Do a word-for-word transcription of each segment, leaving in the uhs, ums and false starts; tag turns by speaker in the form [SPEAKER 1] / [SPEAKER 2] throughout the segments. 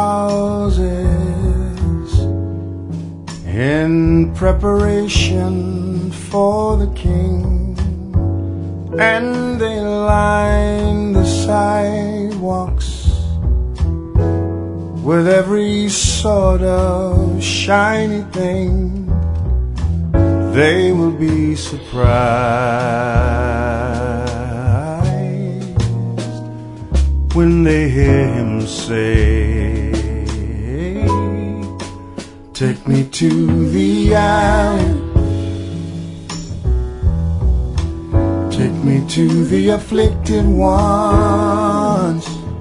[SPEAKER 1] houses in preparation for the king, and they line the sidewalks with every sort of shiny thing. They will be surprised when they hear him say, take me to the alley, take me to the afflicted ones,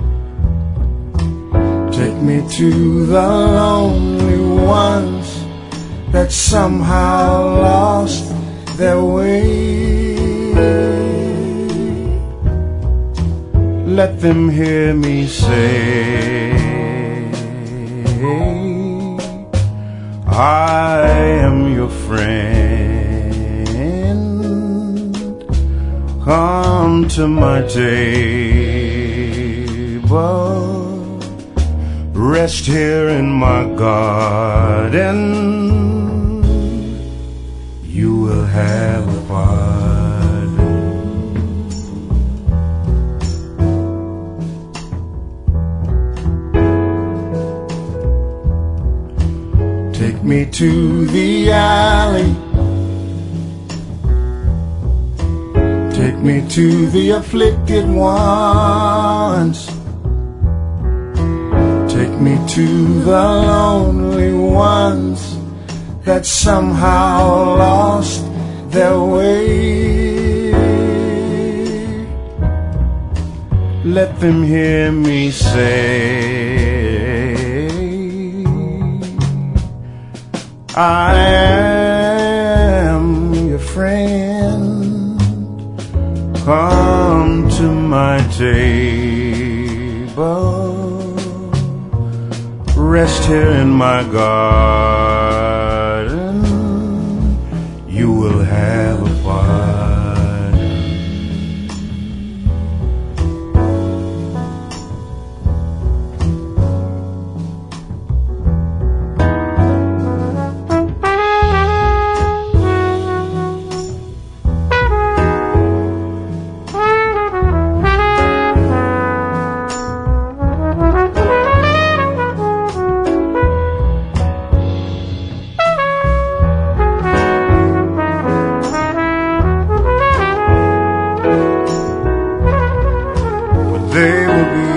[SPEAKER 1] take me to the lonely ones that somehow lost their way. Let them hear me say, I am your friend. Come to my table, rest here in my garden. You will have a pardon. Take me to the alley, take me to the afflicted ones, take me to the lonely ones that somehow lost their way. Let them hear me say, I am your friend. Come to my table, rest here in my garden. You will have a pardon. They will be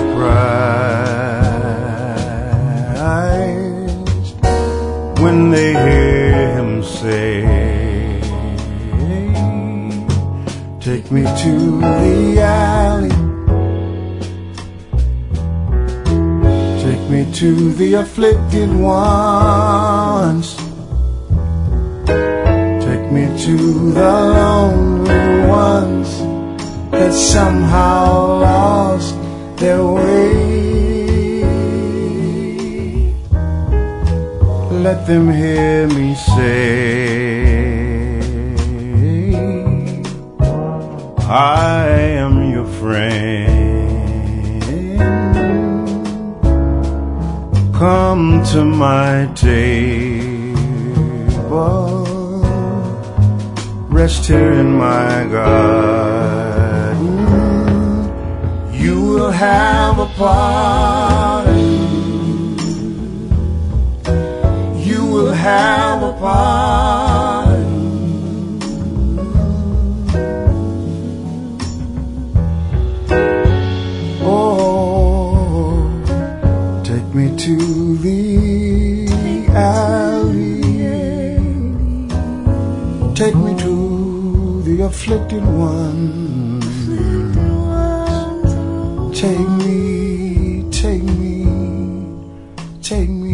[SPEAKER 1] surprised when they hear him say, take me to the alley, take me to the afflicted ones, take me to the lonely ones that somehow lost their way. Let them hear me say, I am your friend. Come to my table, rest here in my garden. You will have a pardon. You will have a pardon. Oh, take me to the alley, take me to the afflicted one. Take me, take me, take me.